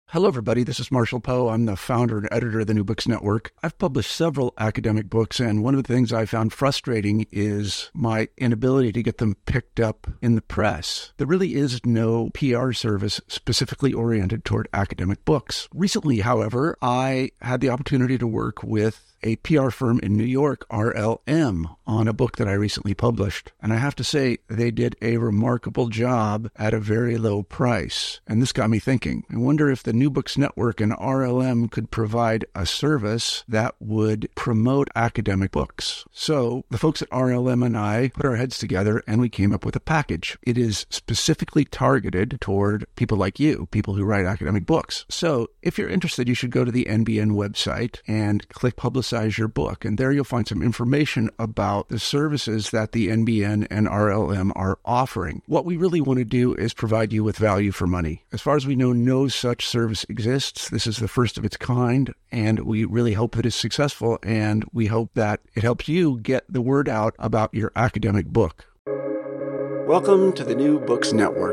Hello, everybody. This is Marshall Poe. I'm the founder and editor of the New Books Network. I've published several academic books, and one of the things I found frustrating is my inability to get them picked up in the press. There really is no PR service specifically oriented toward academic books. Recently, however, I had the opportunity to work with a PR firm in New York, RLM, on a book that I recently published. And I have to say, they did a remarkable job at a very low price. And this got me thinking. I wonder if the New Books Network and RLM could provide a service that would promote academic books. So the folks at RLM and I put our heads together and we came up with a package. It is specifically targeted toward people like you, people who write academic books. So if you're interested, you should go to the NBN website and click Publicize Your Book. And there you'll find some information about the services that the NBN and RLM are offering. What we really want to do is provide you with value for money. As far as we know, no such service exists. This is the first of its kind, and we really hope that it's successful, and we hope that it helps you get the word out about your academic book. Welcome to the New Books Network.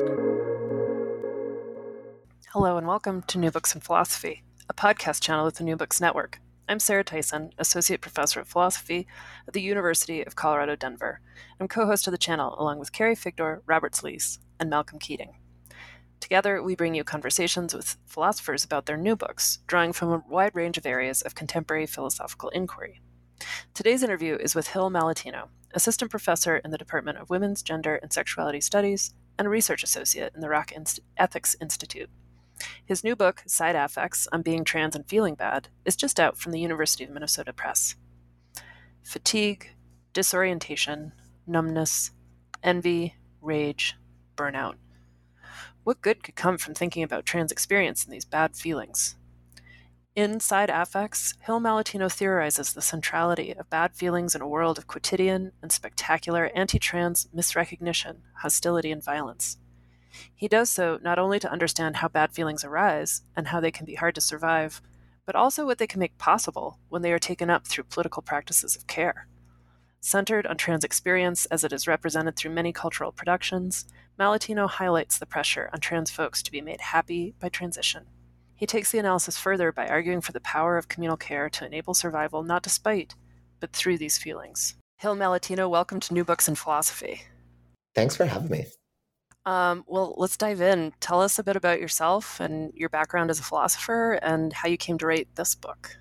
Hello and welcome to New Books in Philosophy, a podcast channel with the New Books Network. I'm Sarah Tyson, Associate Professor of Philosophy at the University of Colorado, Denver. I'm co-host of the channel along with Carrie Figdor, Robert Sleece, and Malcolm Keating. Together, we bring you conversations with philosophers about their new books, drawing from a wide range of areas of contemporary philosophical inquiry. Today's interview is with Hill Malatino, Assistant Professor in the Department of Women's, Gender, and Sexuality Studies, and a Research Associate in the Rock Ethics Institute. His new book, Side Affects on Being Trans and Feeling Bad, is just out from the University of Minnesota Press. Fatigue, disorientation, numbness, envy, rage, burnout. What good could come from thinking about trans experience and these bad feelings? In Side Affects, Hill Malatino theorizes the centrality of bad feelings in a world of quotidian and spectacular anti-trans misrecognition, hostility, and violence. He does so not only to understand how bad feelings arise and how they can be hard to survive, but also what they can make possible when they are taken up through political practices of care. Centered on trans experience as it is represented through many cultural productions, Malatino highlights the pressure on trans folks to be made happy by transition. He takes the analysis further by arguing for the power of communal care to enable survival not despite, but through these feelings. Hill Malatino, welcome to New Books in Philosophy. Thanks for having me. Well, let's dive in. Tell us a bit about yourself and your background as a philosopher and how you came to write this book.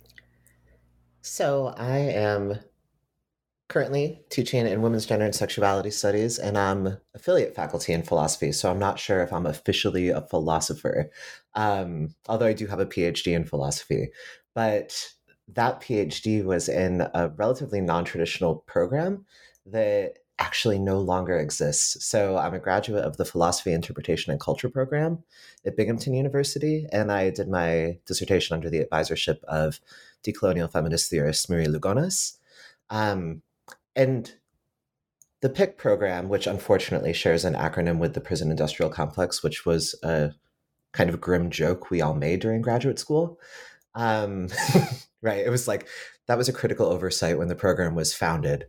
So I am currently teaching in Women's Gender and Sexuality Studies, and I'm affiliate faculty in philosophy, so I'm not sure if I'm officially a philosopher, although I do have a PhD in philosophy. But that PhD was in a relatively non-traditional program that actually no longer exists. So I'm a graduate of the Philosophy, Interpretation, and Culture program at Binghamton University, and I did my dissertation under the advisorship of decolonial feminist theorist Marie Lugones. And the PIC program, which unfortunately shares an acronym with the prison industrial complex, which was a kind of grim joke we all made during graduate school. Right. It was like, that was a critical oversight when the program was founded.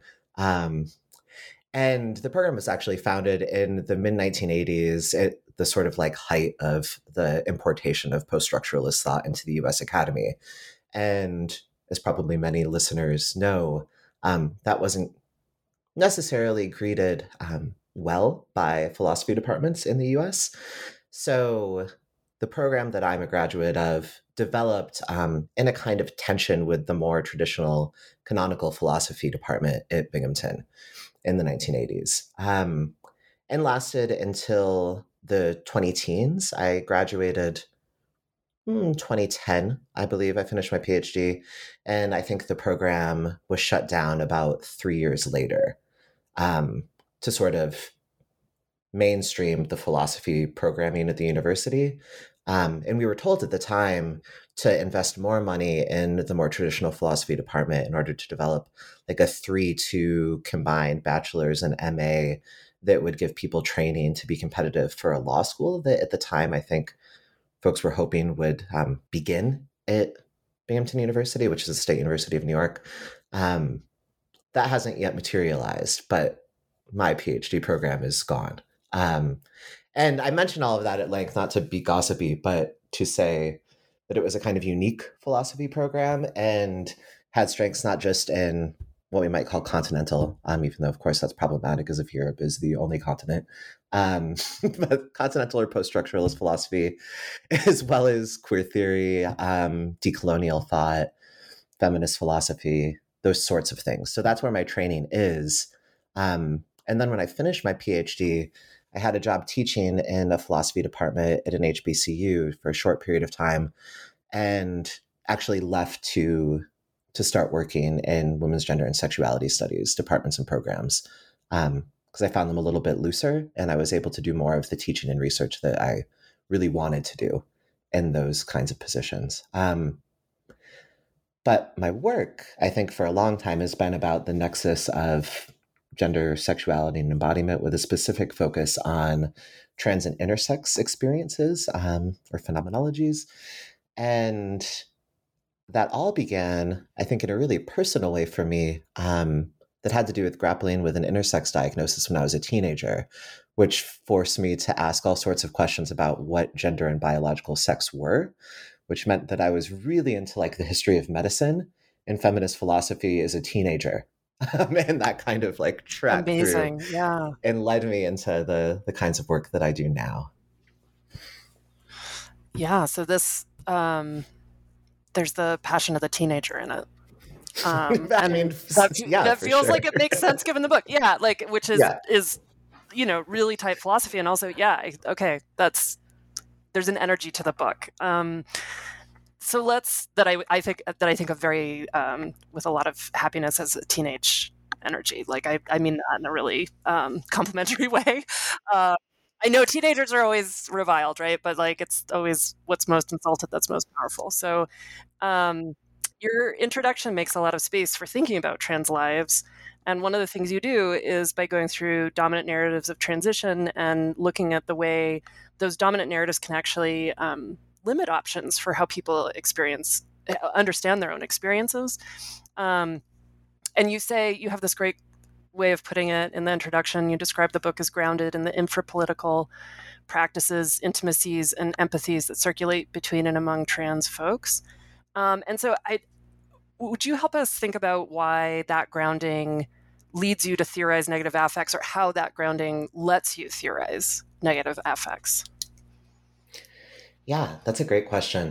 And the program was actually founded in the mid-1980s at the sort of like height of the importation of post-structuralist thought into the US Academy. And as probably many listeners know, that wasn't necessarily greeted well by philosophy departments in the US. So the program that I'm a graduate of developed in a kind of tension with the more traditional canonical philosophy department at Binghamton in the 1980s, and lasted until the 2010s. I graduated 2010, I believe. I finished my PhD, and I think the program was shut down about 3 years later to sort of mainstream the philosophy programming at the university. And we were told at the time to invest more money in the more traditional philosophy department in order to develop like a 3-2 combined bachelor's and MA that would give people training to be competitive for a law school that at the time I think folks were hoping would begin at Binghamton University, which is the State University of New York. That hasn't yet materialized, but my PhD program is gone. And I mentioned all of that at length, not to be gossipy, but to say that it was a kind of unique philosophy program and had strengths not just in what we might call continental, even though, of course, that's problematic as if Europe is the only continent, but continental or post-structuralist philosophy, as well as queer theory, decolonial thought, feminist philosophy, those sorts of things. So that's where my training is. And then when I finished my PhD, I had a job teaching in a philosophy department at an HBCU for a short period of time, and actually left to start working in women's gender and sexuality studies departments and programs, because I found them a little bit looser, and I was able to do more of the teaching and research that I really wanted to do in those kinds of positions. But my work, I think, for a long time has been about the nexus of gender, sexuality, and embodiment, with a specific focus on trans and intersex experiences or phenomenologies. And that all began, I think, in a really personal way for me, that had to do with grappling with an intersex diagnosis when I was a teenager, which forced me to ask all sorts of questions about what gender and biological sex were, which meant that I was really into like the history of medicine and feminist philosophy as a teenager. And that kind of like track Amazing. through, Yeah. and led me into the kinds of work that I do now. Yeah. So this, there's the passion of the teenager in it. I mean, that feels sure. like it makes sense given the book. Yeah. Like, which is, Yeah. is, really tight philosophy. And also, okay, there's an energy to the book. So I think of very, with a lot of happiness as a teenage energy. Like I mean that in a really complimentary way. I know teenagers are always reviled, right? But like it's always what's most insulted that's most powerful. So your introduction makes a lot of space for thinking about trans lives. And one of the things you do is by going through dominant narratives of transition and looking at the way those dominant narratives can actually limit options for how people understand their own experiences. And you say you have this great way of putting it in the introduction. You describe the book as grounded in the infrapolitical practices, intimacies, and empathies that circulate between and among trans folks. And so would you help us think about why that grounding leads you to theorize negative affects, or how that grounding lets you theorize negative affects? Yeah, that's a great question.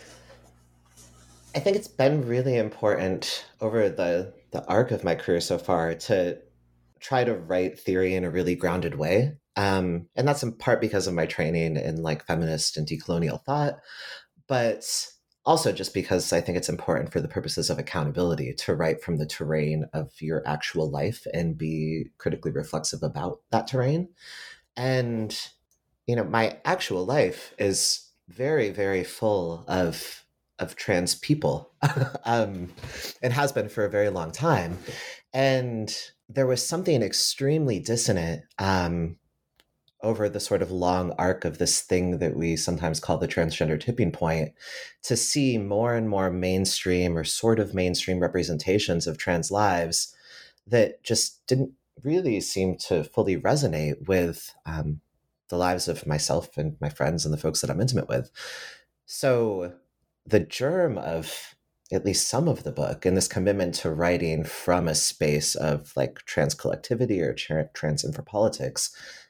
I think it's been really important over the arc of my career so far to try to write theory in a really grounded way. And that's in part because of my training in like feminist and decolonial thought, but also just because I think it's important for the purposes of accountability to write from the terrain of your actual life and be critically reflexive about that terrain. And, my actual life is very, very full of trans people, and has been for a very long time. And there was something extremely dissonant over the sort of long arc of this thing that we sometimes call the transgender tipping point, to see more and more mainstream or sort of mainstream representations of trans lives that just didn't really seem to fully resonate with the lives of myself and my friends and the folks that I'm intimate with. So the germ of at least some of the book and this commitment to writing from a space of like trans collectivity or trans infrapolitics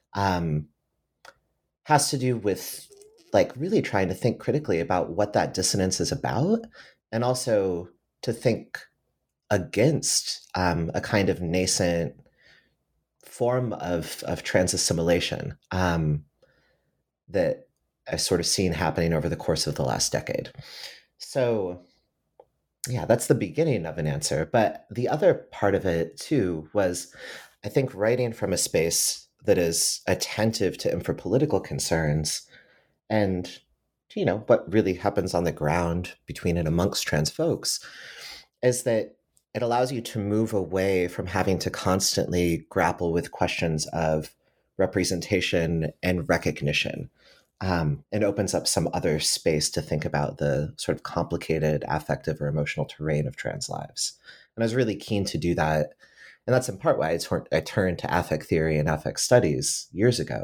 has to do with like really trying to think critically about what that dissonance is about, and also to think against a kind of nascent form of trans assimilation that I've sort of seen happening over the course of the last decade. So yeah, that's the beginning of an answer. But the other part of it too was, I think, writing from a space that is attentive to infrapolitical concerns and, what really happens on the ground between and amongst trans folks, is that it allows you to move away from having to constantly grapple with questions of representation and recognition, and opens up some other space to think about the sort of complicated affective or emotional terrain of trans lives. And I was really keen to do that. And that's in part why I turned to affect theory and affect studies years ago,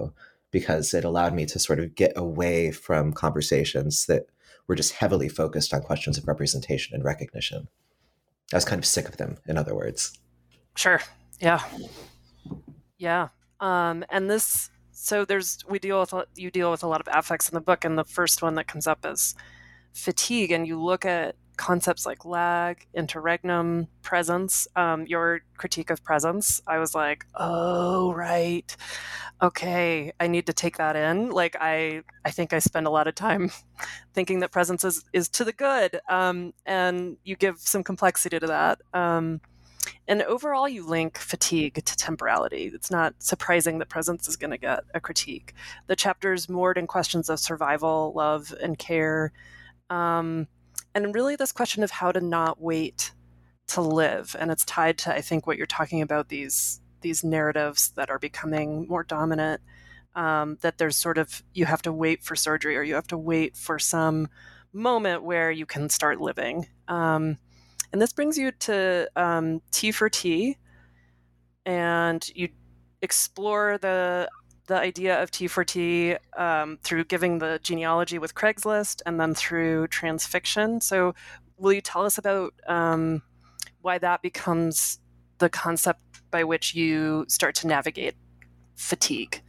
because it allowed me to sort of get away from conversations that were just heavily focused on questions of representation and recognition. I was kind of sick of them, in other words. Sure. Yeah. Yeah. And this, so you deal with a lot of affects in the book, and the first one that comes up is fatigue, and you look at concepts like lag, interregnum, presence. Your critique of presence, I was like, oh, right. Okay, I need to take that in. Like, I think I spend a lot of time thinking that presence is to the good, and you give some complexity to that. And overall, you link fatigue to temporality. It's not surprising that presence is going to get a critique. The chapter's moored in questions of survival, love, and care. And really this question of how to not wait to live. And it's tied to, I think, what you're talking about, these narratives that are becoming more dominant, that there's sort of, you have to wait for surgery, or you have to wait for some moment where you can start living. And this brings you to T for T, and you explore the idea of T for T through giving the genealogy with Craigslist, and then through transfiction. So will you tell us about why that becomes the concept by which you start to navigate fatigue?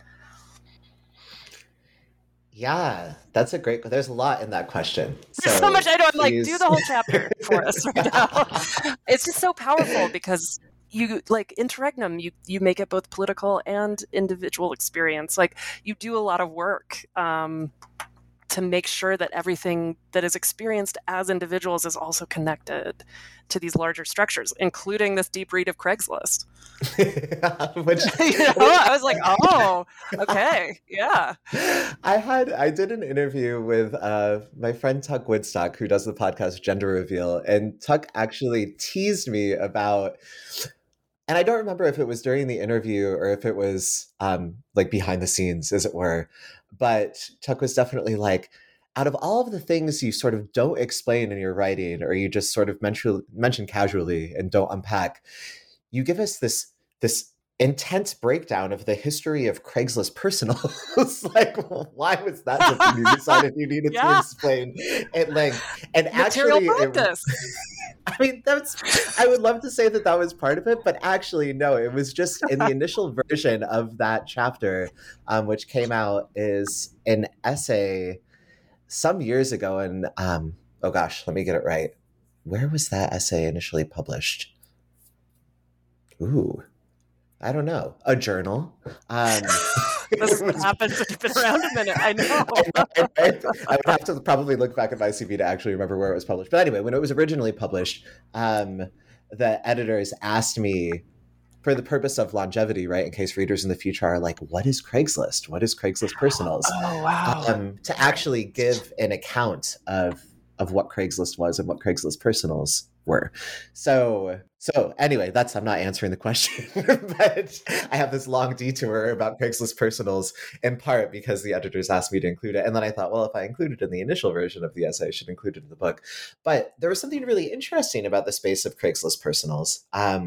Yeah, that's a great, there's a lot in that question. There's so much I know. I'm like, do the whole chapter for us right now. It's just so powerful because you, like, interregnum, you make it both political and individual experience. Like, you do a lot of work to make sure that everything that is experienced as individuals is also connected to these larger structures, including this deep read of Craigslist. I was like, oh, okay, yeah. I did an interview with my friend Tuck Woodstock, who does the podcast Gender Reveal, and Tuck actually teased me about, and I don't remember if it was during the interview or if it was like behind the scenes, as it were, but Tuck was definitely like, out of all of the things you sort of don't explain in your writing, or you just sort of mention casually and don't unpack, you give us this intense breakdown of the history of Craigslist personals. Like, why was that something you decided you needed to explain at length? And actually, I mean, I would love to say that was part of it, but actually, no, it was just in the initial version of that chapter, which came out, is an essay some years ago. And oh gosh, let me get it right. Where was that essay initially published? Ooh, I don't know. A journal. This happens. It's been around a minute. I know. I would have to probably look back at my CV to actually remember where it was published. But anyway, when it was originally published, the editors asked me, for the purpose of longevity, right, in case readers in the future are like, what is Craigslist? What is Craigslist Personals? Oh, wow. To actually give an account of what Craigslist was and what Craigslist Personals were. So anyway, I'm not answering the question, but I have this long detour about Craigslist Personals, in part because the editors asked me to include it. And then I thought, well, if I include it in the initial version of the essay, I should include it in the book. But there was something really interesting about the space of Craigslist Personals,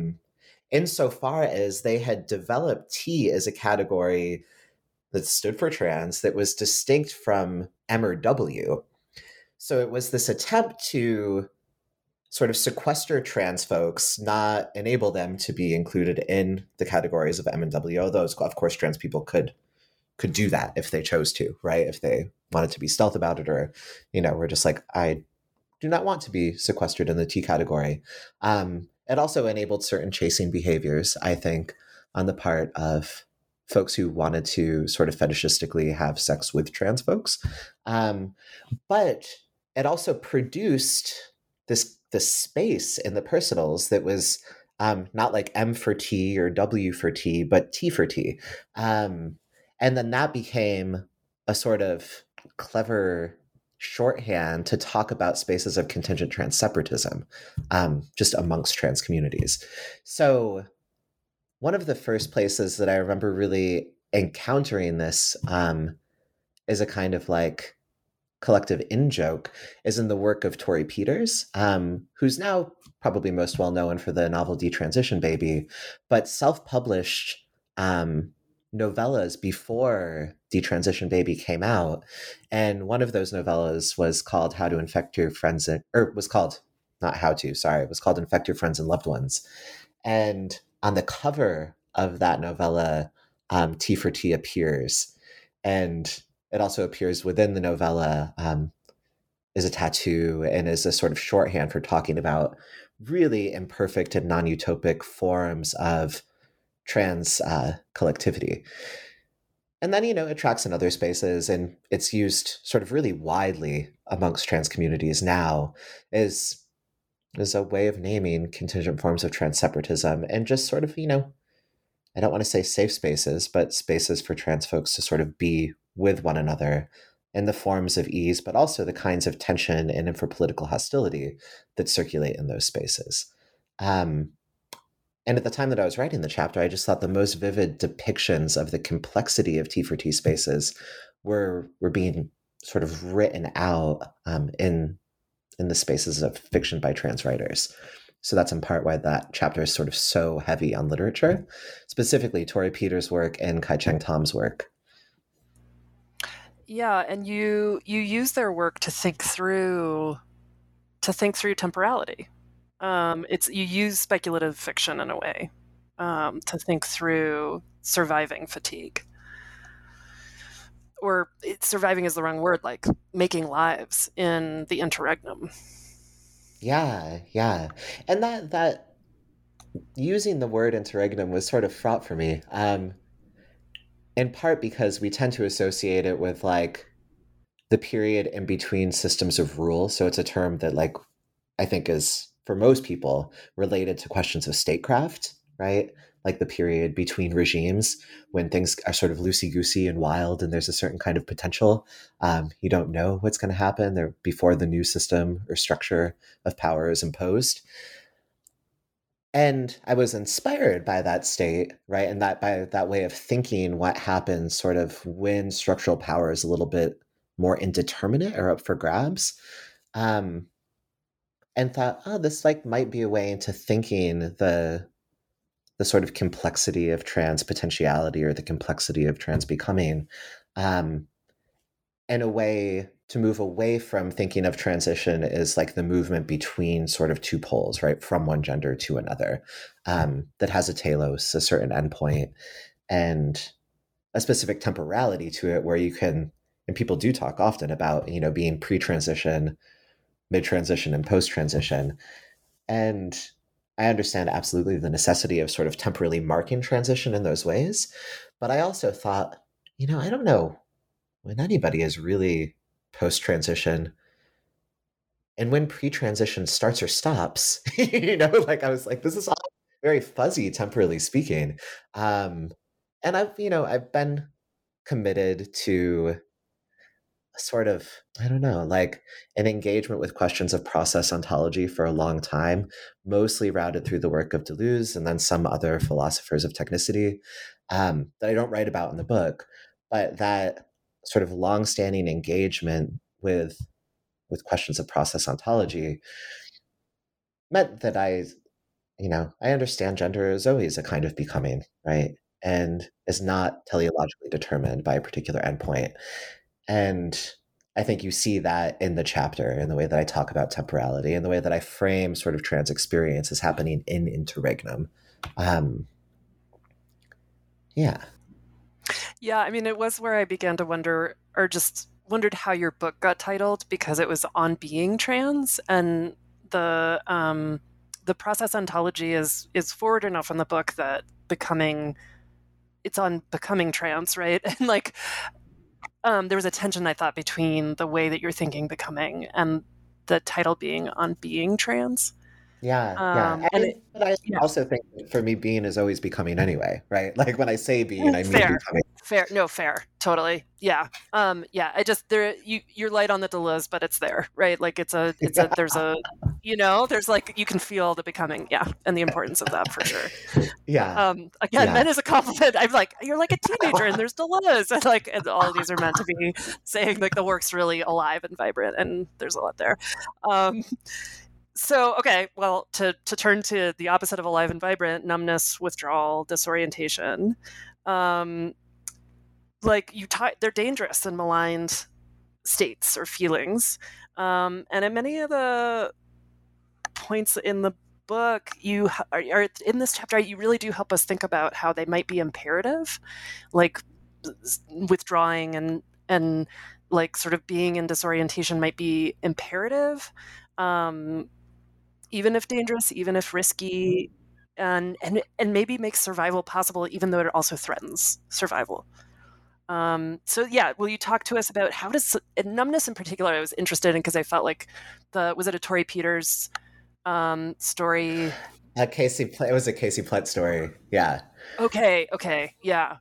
insofar as they had developed T as a category that stood for trans, that was distinct from M or W. So it was this attempt to sort of sequester trans folks, not enable them to be included in the categories of M and W, although, of course, trans people could do that if they chose to, right? If they wanted to be stealth about it, or, we're just like, I do not want to be sequestered in the T category. It also enabled certain chasing behaviors, I think, on the part of folks who wanted to sort of fetishistically have sex with trans folks. But it also produced this space in the personals that was not like M for T or W for T, but T for T. And then that became a sort of clever shorthand to talk about spaces of contingent trans separatism, just amongst trans communities. So one of the first places that I remember really encountering this is a kind of like collective in-joke is in the work of Torrey Peters, who's now probably most well known for the novel Detransition Baby, but self-published novellas before Detransition Baby came out. And one of those novellas was called How to Infect Your Friends, or was called, not How to, sorry, it was called Infect Your Friends and Loved Ones. And on the cover of that novella, T for T appears. And it also appears within the novella is a tattoo and is a sort of shorthand for talking about really imperfect and non-utopic forms of trans collectivity. And then, it tracks in other spaces, and it's used sort of really widely amongst trans communities now as a way of naming contingent forms of trans separatism and just sort of, I don't want to say safe spaces, but spaces for trans folks to sort of be with one another in the forms of ease, but also the kinds of tension and infrapolitical hostility that circulate in those spaces. And at the time that I was writing the chapter, I just thought the most vivid depictions of the complexity of T for T spaces were being sort of written out in the spaces of fiction by trans writers. So that's in part why that chapter is sort of so heavy on literature, specifically Torrey Peters' work and Kai-Cheng Tom's work. Yeah, and you use their work to think through temporality. You use speculative fiction in a way to think through surviving fatigue. Or surviving is the wrong word, like making lives in the interregnum. Yeah. And that using the word interregnum was sort of fraught for me. In part because we tend to associate it with like the period in between systems of rule. So it's a term that like I think is for most people related to questions of statecraft, right? Like the period between regimes when things are sort of loosey-goosey and wild and there's a certain kind of potential. You don't know what's going to happen there before the new system or structure of power is imposed. And I was inspired by that state, right? And by that way of thinking what happens sort of when structural power is a little bit more indeterminate or up for grabs. And thought, this like might be a way into thinking the sort of complexity of trans potentiality or the complexity of trans becoming, in a way to move away from thinking of transition as like the movement between sort of two poles, right, from one gender to another, that has a telos, a certain endpoint, and a specific temporality to it, where you can, and people do talk often about, being pre-transition, mid-transition, and post-transition. And I understand absolutely the necessity of sort of temporally marking transition in those ways. But I also thought, I don't know when anybody is really post-transition and when pre-transition starts or stops. Like I was like, this is all very fuzzy, temporally speaking. And I've been committed to sort of, I don't know, like an engagement with questions of process ontology for a long time, mostly routed through the work of Deleuze and then some other philosophers of technicity, that I don't write about in the book, but that sort of longstanding engagement with questions of process ontology meant that I understand gender is always a kind of becoming, right? And is not teleologically determined by a particular endpoint. And I think you see that in the chapter, in the way that I talk about temporality, and the way that I frame sort of trans experience as happening in interregnum. Yeah. Yeah, I mean, it was where I began to wonder, or just wondered how your book got titled, because it was on being trans, and the process ontology is forward enough in the book that it's on becoming trans, right? And like, there was a tension, I thought, between the way that you're thinking becoming and the title being on being trans. Yeah. But I also think that for me, being is always becoming anyway, right? Like when I say being, I mean becoming. Fair, totally. Yeah. I just you're light on the Deleuze, but it's there, right? Like there's like, you can feel the becoming, and the importance of that for sure. Yeah. Again, meant as a compliment. I'm like, you're like a teenager, and there's Deleuze, and all of these are meant to be saying like the work's really alive and vibrant, and there's a lot there. So, okay, well, to turn to the opposite of alive and vibrant, numbness, withdrawal, disorientation. like they're dangerous and maligned states or feelings. And in many of the points in the book, you are in this chapter, you really do help us think about how they might be imperative, like withdrawing and like sort of being in disorientation might be imperative, even if dangerous, even if risky, and maybe makes survival possible, even though it also threatens survival. So yeah, will you talk to us about how does numbness in particular? I was interested in because I felt like was it a Torrey Peters story? It was a Casey Plett story. Yeah. Okay, yeah.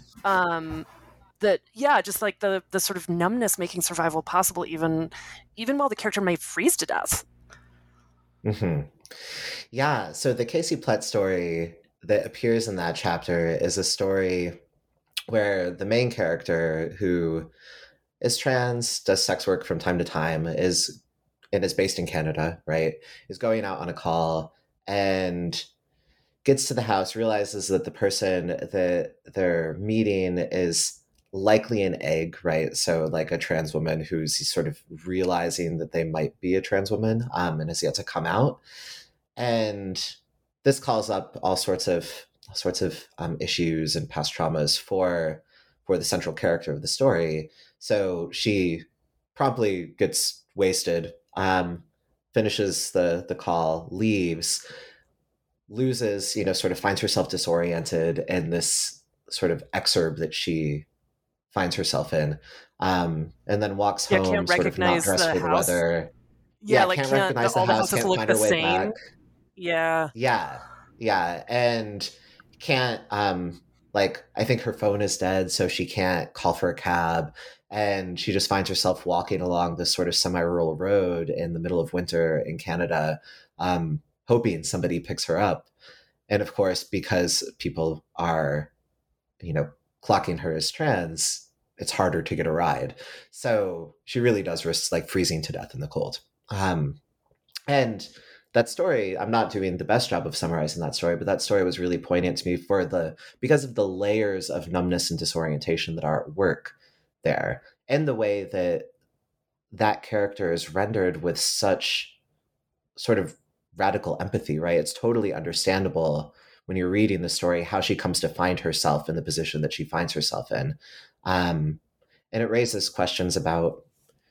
That just like the sort of numbness making survival possible, even while the character may freeze to death. Mm-hmm. Yeah. So the Casey Plett story that appears in that chapter is a story where the main character, who is trans, does sex work from time to time, is based in Canada, right? Is going out on a call and gets to the house, realizes that the person that they're meeting is likely an egg, right? So like a trans woman who's sort of realizing that they might be a trans woman, and has yet to come out. And this calls up all sorts of issues and past traumas for the central character of the story. So she promptly gets wasted, finishes the call, leaves, loses, sort of finds herself disoriented in this sort of exurb that she finds herself in, and then walks home, sort of not dressed for the weather. Yeah, like can't recognize the house, can't find her way back. Yeah, and can't, like, I think her phone is dead, so she can't call for a cab, and she just finds herself walking along this sort of semi-rural road in the middle of winter in Canada, hoping somebody picks her up. And of course, because people are, clocking her as trans, it's harder to get a ride. So she really does risk like freezing to death in the cold. And that story, I'm not doing the best job of summarizing that story, but that story was really poignant to me because of the layers of numbness and disorientation that are at work there, and the way that character is rendered with such sort of radical empathy, right? It's totally understandable when you're reading the story how she comes to find herself in the position that she finds herself in. And it raises questions about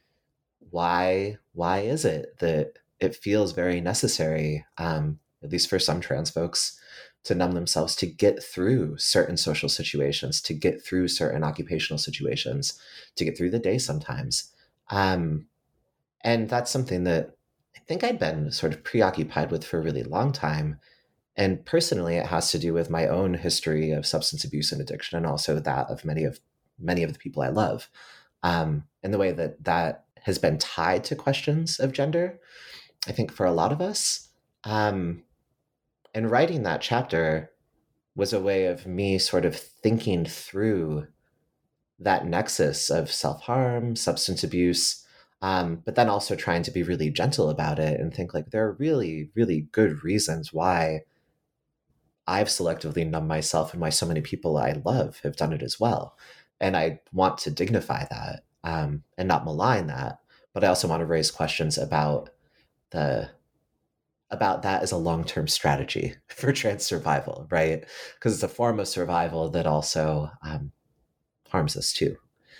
why is it that it feels very necessary, at least for some trans folks, to numb themselves to get through certain social situations, to get through certain occupational situations, to get through the day sometimes. And that's something that I think I'd been sort of preoccupied with for a really long time. And personally, it has to do with my own history of substance abuse and addiction, and also that of many of the people I love, and the way that has been tied to questions of gender. I think for a lot of us, and writing that chapter was a way of me sort of thinking through that nexus of self-harm, substance abuse, but then also trying to be really gentle about it and think like there are really, really good reasons why I've selectively numbed myself and why so many people I love have done it as well. And I want to dignify that, and not malign that, but I also want to raise questions about that as a long-term strategy for trans survival, right? Because it's a form of survival that also harms us too.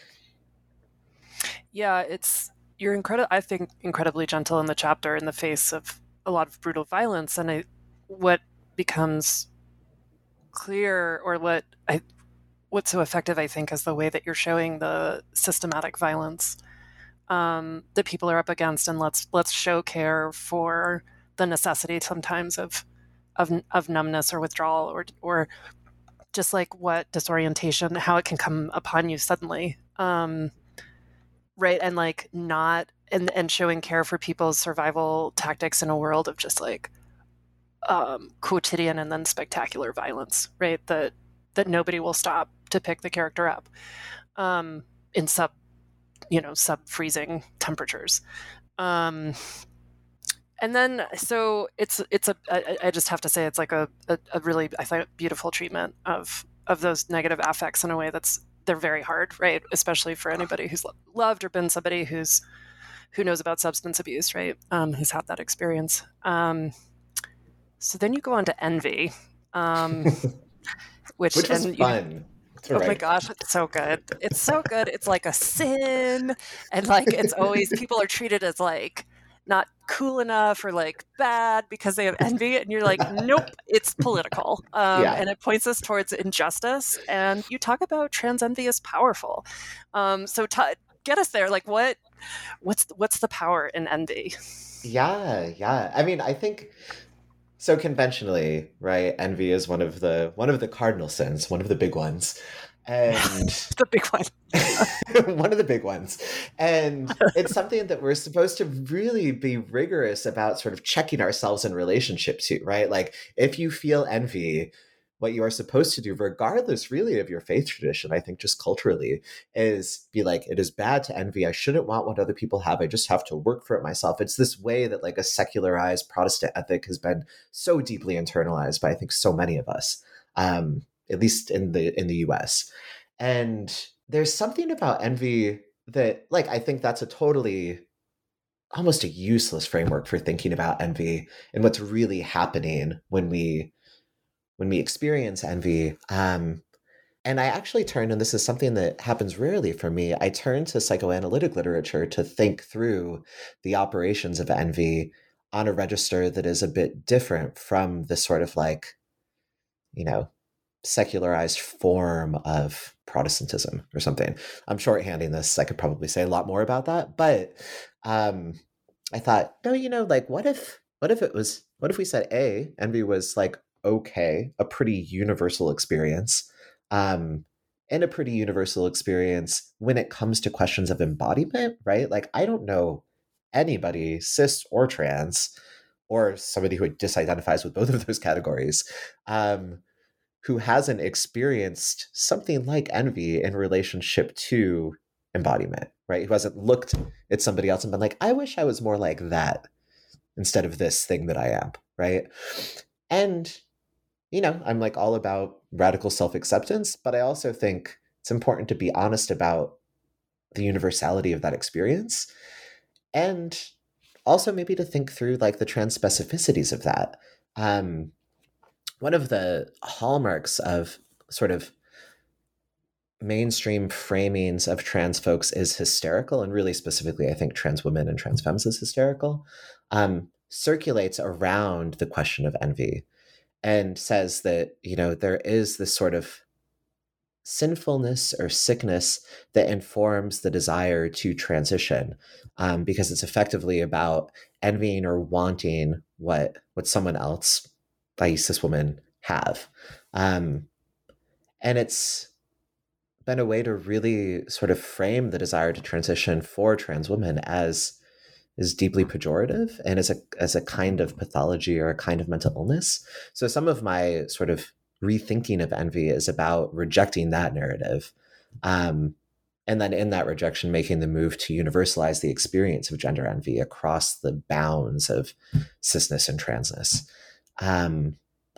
Yeah, you're I think incredibly gentle in the chapter in the face of a lot of brutal violence, and what becomes clear, or what's so effective, I think, is the way that you're showing the systematic violence that people are up against, and let's show care for the necessity sometimes of numbness or withdrawal, or just like what disorientation, how it can come upon you suddenly, right? And like not and showing care for people's survival tactics in a world of just like quotidian and then spectacular violence, right? That nobody will stop to pick the character up in sub freezing temperatures. And then so I just have to say it's like a really, I think, beautiful treatment of those negative affects in a way that's they're very hard, right? Especially for anybody who's loved or been somebody who knows about substance abuse, right? Who's had that experience. So then you go on to envy, which was fun. Oh my gosh, it's so good. It's so good. It's like a sin. And like, it's always, people are treated as like not cool enough or like bad because they have envy. And you're like, nope, it's political. And it points us towards injustice. And you talk about trans envy is powerful. So get us there. Like what's the power in envy? Yeah. I mean, I think so conventionally, right? Envy is one of the cardinal sins, one of the big ones. And the big one. one of the big ones. And it's something that we're supposed to really be rigorous about sort of checking ourselves in relationship to, right? Like if you feel envy, what you are supposed to do, regardless really of your faith tradition, I think just culturally, is be like, it is bad to envy. I shouldn't want what other people have. I just have to work for it myself. It's this way that like a secularized Protestant ethic has been so deeply internalized by I think so many of us, at least in the US. And there's something about envy that like, I think that's a totally almost a useless framework for thinking about envy and what's really happening when we experience envy. And I actually turn, and this is something that happens rarely for me, I turn to psychoanalytic literature to think through the operations of envy on a register that is a bit different from the sort of like, secularized form of Protestantism or something. I'm shorthanding this. I could probably say a lot more about that, but I thought, no, like what if we said envy was like, okay, a pretty universal experience, and a pretty universal experience when it comes to questions of embodiment, right? Like, I don't know anybody, cis or trans, or somebody who disidentifies with both of those categories, who hasn't experienced something like envy in relationship to embodiment, right? Who hasn't looked at somebody else and been like, I wish I was more like that instead of this thing that I am, right? And I'm like all about radical self-acceptance, but I also think it's important to be honest about the universality of that experience. And also maybe to think through like the trans specificities of that. One of the hallmarks of sort of mainstream framings of trans folks is hysterical, and really specifically, I think trans women and trans femmes is hysterical, circulates around the question of envy. And says that, there is this sort of sinfulness or sickness that informs the desire to transition, because it's effectively about envying or wanting what someone else, i.e. cis women, have. And it's been a way to really sort of frame the desire to transition for trans women as is deeply pejorative and as a kind of pathology or a kind of mental illness. So some of my sort of rethinking of envy is about rejecting that narrative. And then in that rejection, making the move to universalize the experience of gender envy across the bounds of cisness and transness. And,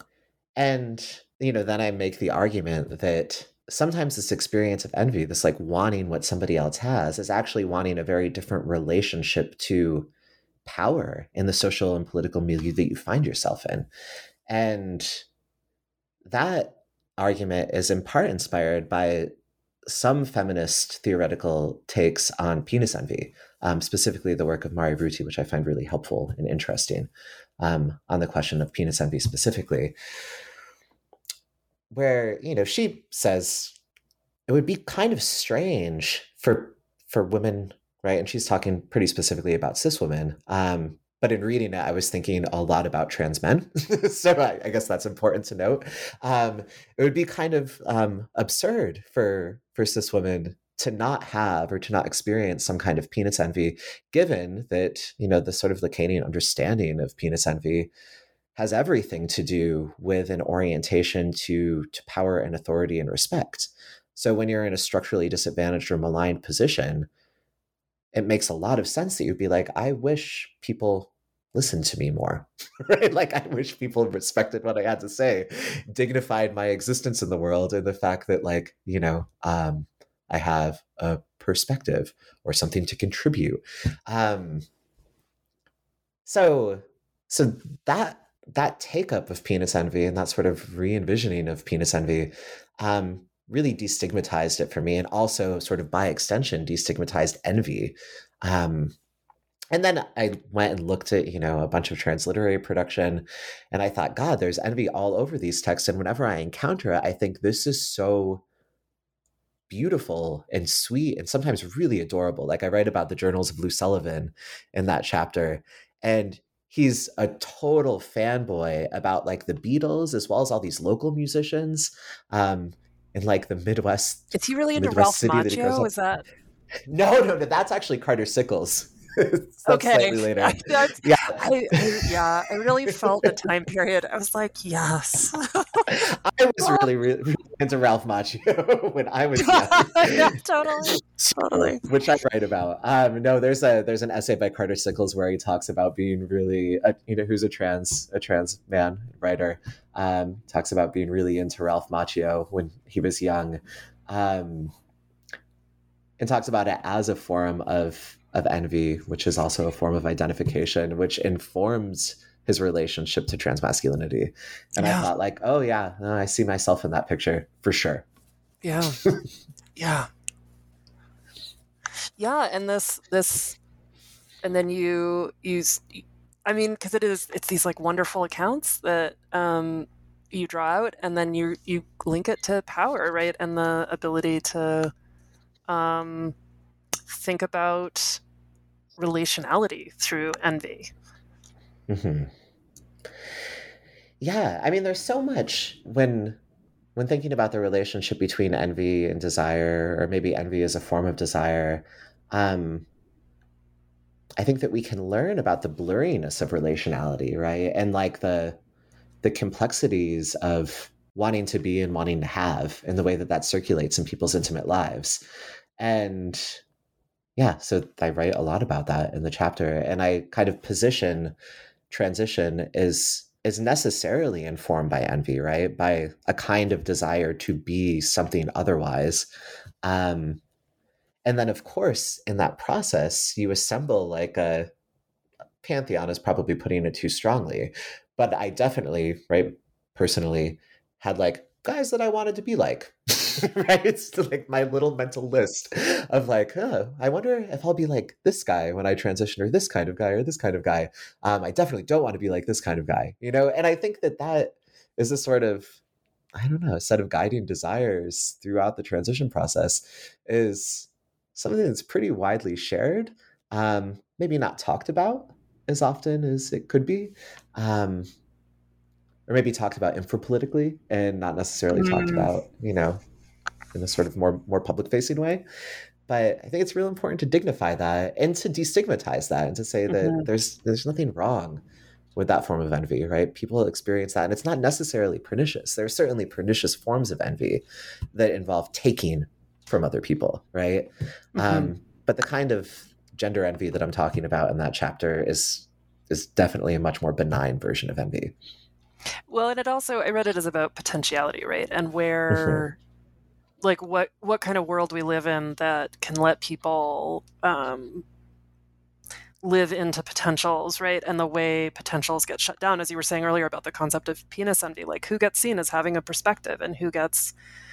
then I make the argument that sometimes this experience of envy, this like wanting what somebody else has, is actually wanting a very different relationship to power in the social and political milieu that you find yourself in. And that argument is in part inspired by some feminist theoretical takes on penis envy, specifically the work of Mari Ruti, which I find really helpful and interesting, on the question of penis envy specifically, where, she says it would be kind of strange for women, right? And she's talking pretty specifically about cis women. But in reading it, I was thinking a lot about trans men. So I guess that's important to note. It would be kind of absurd for cis women to not have or to not experience some kind of penis envy, given that, the sort of Lacanian understanding of penis envy has everything to do with an orientation to power and authority and respect. So when you're in a structurally disadvantaged or maligned position, it makes a lot of sense that you'd be like, I wish people listened to me more, right? Like, I wish people respected what I had to say, dignified my existence in the world, and the fact that, like, I have a perspective or something to contribute. So that take up of penis envy and that sort of re-envisioning of penis envy really destigmatized it for me, and also sort of by extension destigmatized envy. And then I went and looked at, a bunch of transliterary production, and I thought, God, there's envy all over these texts. And whenever I encounter it, I think this is so beautiful and sweet and sometimes really adorable. Like I write about the Journals of Lou Sullivan in that chapter, and he's a total fanboy about like the Beatles as well as all these local musicians in like the Midwest. Is he really into Midwest Ralph city that he grows Macchio? up. Is that? No, that's actually Carter Sickles. That's Okay. slightly later. I really felt the time period. I was like, yes. I was really into Ralph Macchio when I was young. Yeah, totally. Which I write about. No, there's an essay by Carter Sickles where he talks about being really, who's a trans man writer, talks about being really into Ralph Macchio when he was young, and talks about it as a form of envy, which is also a form of identification, which informs his relationship to transmasculinity. And I thought like, oh yeah, no, I see myself in that picture for sure. Yeah. Yeah. And this, and then you I mean, because it's these like wonderful accounts that you draw out, and then you link it to power, right? And the ability to think about relationality through envy. Mm-hmm. Yeah, I mean, there's so much when thinking about the relationship between envy and desire, or maybe envy as a form of desire. I think that we can learn about the blurriness of relationality, right? And like the complexities of wanting to be and wanting to have, and the way that circulates in people's intimate lives. And yeah, so I write a lot about that in the chapter, and I kind of position transition is necessarily informed by envy, right? By a kind of desire to be something otherwise. And then, of course, in that process, you assemble like a pantheon is probably putting it too strongly. But I definitely, right, personally had like guys that I wanted to be like, right? It's like my little mental list of like, I wonder if I'll be like this guy when I transition, or this kind of guy, or this kind of guy. I definitely don't want to be like this kind of guy, And I think that is a sort of, I don't know, a set of guiding desires throughout the transition process is something that's pretty widely shared, maybe not talked about as often as it could be. Or maybe talked about infrapolitically and not necessarily talked about, in a sort of more public facing way. But I think it's real important to dignify that and to destigmatize that, and to say that there's nothing wrong with that form of envy, right? People experience that, and it's not necessarily pernicious. There are certainly pernicious forms of envy that involve taking from other people, right? But the kind of gender envy that I'm talking about in that chapter is definitely a much more benign version of envy. Well, and I read it as about potentiality, right? And where, like, what kind of world we live in that can let people live into potentials, right? And the way potentials get shut down, as you were saying earlier about the concept of penis envy, like who gets seen as having a perspective, and who gets,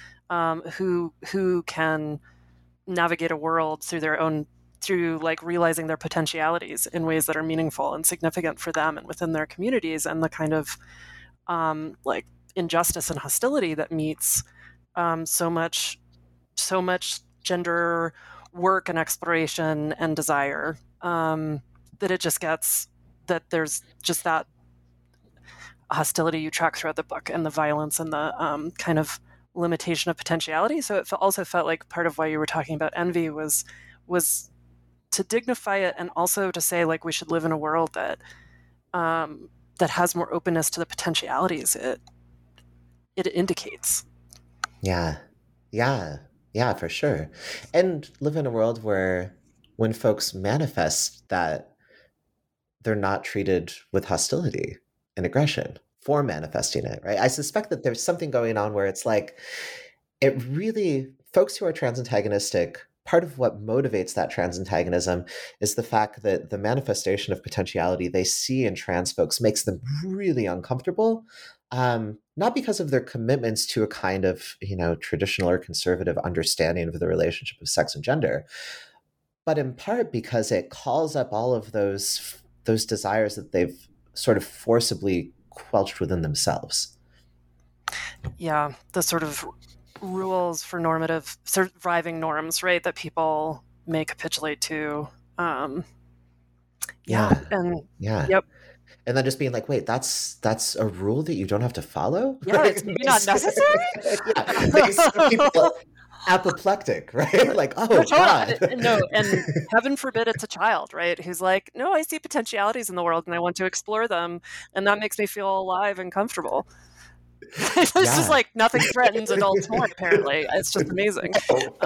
who can navigate a world through like realizing their potentialities in ways that are meaningful and significant for them and within their communities, and the kind of like injustice and hostility that meets so much gender work and exploration and desire, that it just gets, that there's just that hostility you track throughout the book, and the violence, and the kind of limitation of potentiality. So it also felt like part of why you were talking about envy was to dignify it, and also to say like we should live in a world that that has more openness to the potentialities it indicates. Yeah, for sure. And live in a world where when folks manifest that, they're not treated with hostility and aggression for manifesting it, right? I suspect that there's something going on where it's like, it really folks who are trans antagonistic, part of what motivates that trans antagonism is the fact that the manifestation of potentiality they see in trans folks makes them really uncomfortable. Not because of their commitments to a kind of, traditional or conservative understanding of the relationship of sex and gender, but in part because it calls up all of those desires that they've sort of forcibly quelched within themselves. Yeah, the sort of rules for normative surviving norms, right, that people may capitulate to. Yeah. Yep. And then just being like, wait, that's a rule that you don't have to follow? Yeah, it's maybe not necessary? Yeah, makes some people apoplectic, right? Like, oh, God. No, and heaven forbid it's a child, right? Who's like, no, I see potentialities in the world and I want to explore them. And that makes me feel alive and comfortable. It's just like nothing threatens adults more, apparently. It's just amazing.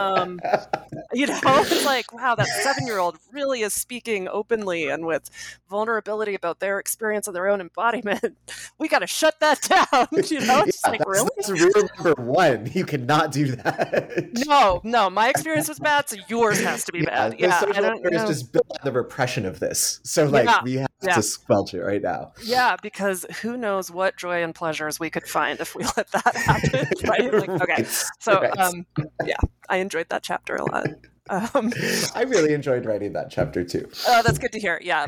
It's like, wow, that 7-year-old really is speaking openly and with vulnerability about their experience of their own embodiment. We got to shut that down. It's like, really? That's rule number 1. You cannot do that. No, my experience was bad, so yours has to be bad. Yeah, social order is just built on the repression of this. So, we have to squelch it right now. Yeah, because who knows what joy and pleasures we could find if we let that happen, right? Okay. So, I enjoyed that chapter a lot. I really enjoyed writing that chapter too. Oh, that's good to hear. Yeah,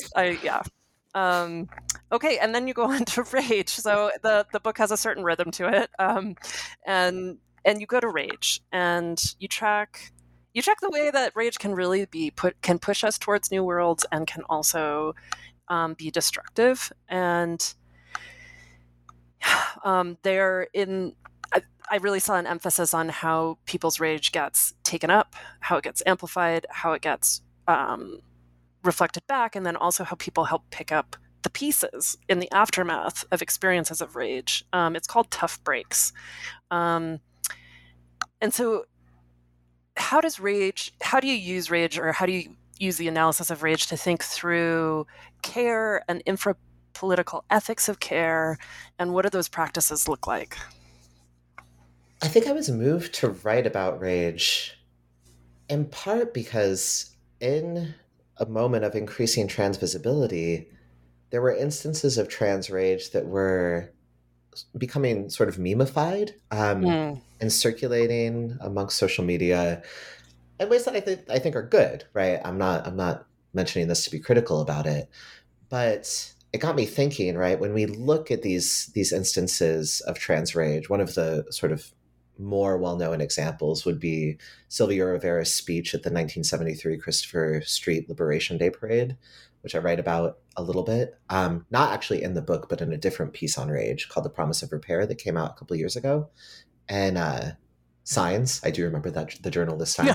okay, and then you go on to rage. So the book has a certain rhythm to it, and you go to rage, and you track the way that rage can really can push us towards new worlds, and can also be destructive. And I really saw an emphasis on how people's rage gets taken up, how it gets amplified, how it gets reflected back, and then also how people help pick up the pieces in the aftermath of experiences of rage. It's called Tough Breaks. And so how do you use rage, or how do you use the analysis of rage to think through care and infra-political ethics of care, and what do those practices look like? I think I was moved to write about rage in part because in a moment of increasing trans visibility, there were instances of trans rage that were becoming sort of memified and circulating amongst social media in ways that I think are good, right? I'm not mentioning this to be critical about it, but it got me thinking, right? When we look at these instances of trans rage, one of the sort of more well-known examples would be Sylvia Rivera's speech at the 1973 Christopher Street Liberation Day Parade, which I write about a little bit. Not actually in the book, but in a different piece on rage called The Promise of Repair that came out a couple of years ago. And Signs, I do remember that, the journal this time.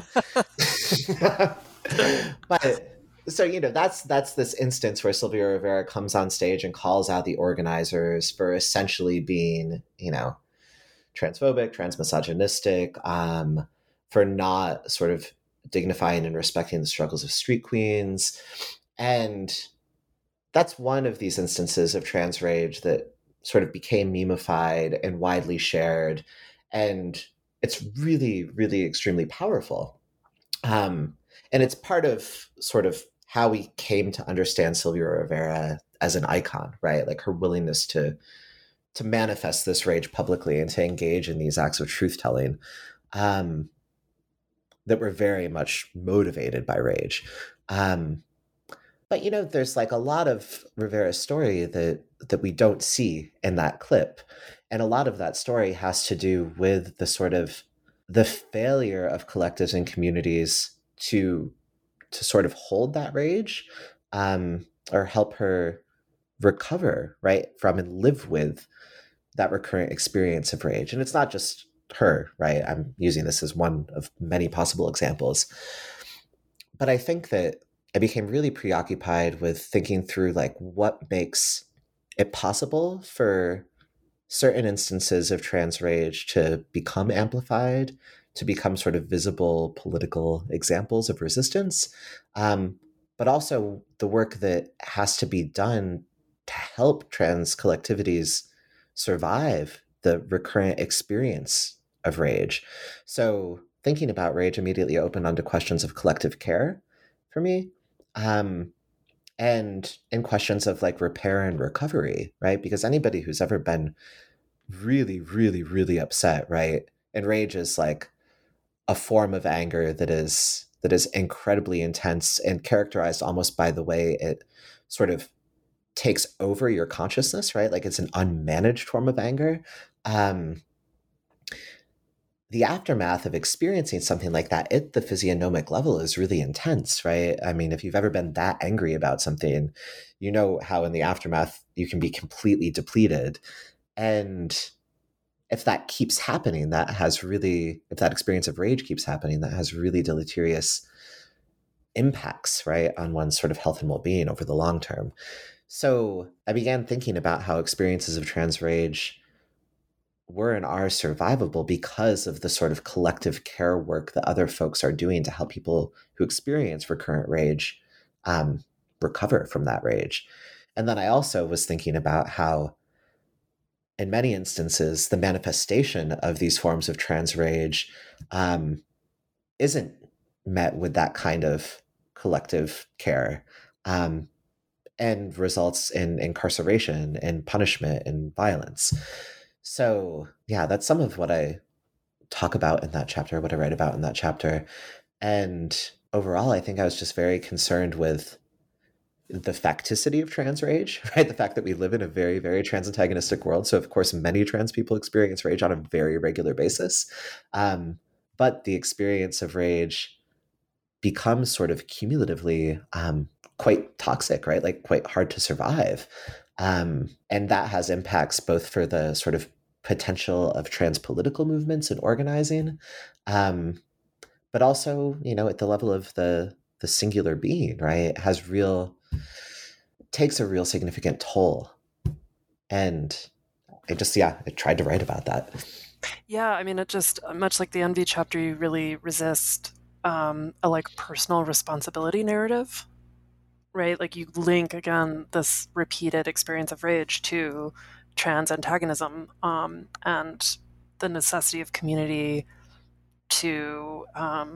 But so, that's this instance where Sylvia Rivera comes on stage and calls out the organizers for essentially being, transphobic, transmisogynistic, for not sort of dignifying and respecting the struggles of street queens. And that's one of these instances of trans rage that sort of became memified and widely shared. And it's really, really extremely powerful. And it's part of sort of how we came to understand Sylvia Rivera as an icon, right? Like her willingness to manifest this rage publicly and to engage in these acts of truth-telling that were very much motivated by rage. But, there's like a lot of Rivera's story that we don't see in that clip. And a lot of that story has to do with the failure of collectives and communities to sort of hold that rage or help her recover, right, from and live with that recurrent experience of rage. And it's not just her, right? I'm using this as one of many possible examples. But I think that I became really preoccupied with thinking through like what makes it possible for certain instances of trans rage to become amplified, to become sort of visible political examples of resistance, but also the work that has to be done to help trans collectivities survive the recurrent experience of rage. So thinking about rage immediately opened onto questions of collective care for me. And in questions of like repair and recovery, right? Because anybody who's ever been really, really, really upset, right? And rage is like a form of anger that is incredibly intense and characterized almost by the way it sort of takes over your consciousness, right? Like it's an unmanaged form of anger. The aftermath of experiencing something like that at the physiognomic level is really intense, right? I mean, if you've ever been that angry about something, you know how in the aftermath you can be completely depleted. And if that keeps happening, if that experience of rage keeps happening, that has really deleterious impacts, right, on one's sort of health and well-being over the long term. So I began thinking about how experiences of trans rage were and are survivable because of the sort of collective care work that other folks are doing to help people who experience recurrent rage recover from that rage. And then I also was thinking about how, in many instances, the manifestation of these forms of trans rage isn't met with that kind of collective care, and results in incarceration and punishment and violence. So, yeah, that's some of what I talk about in that chapter, what I write about in that chapter. And overall, I think I was just very concerned with the facticity of trans rage, right? The fact that we live in a very, very trans antagonistic world. So, of course, many trans people experience rage on a very regular basis. But the experience of rage becomes sort of cumulatively quite toxic, right? Like quite hard to survive. And that has impacts both for the sort of potential of trans political movements and organizing, but also, at the level of the singular being, right? Takes a real significant toll. And I tried to write about that. Yeah, I mean, it just, much like the envy chapter, you really resist a like personal responsibility narrative, right? Like you link again this repeated experience of rage to trans antagonism, and the necessity of community to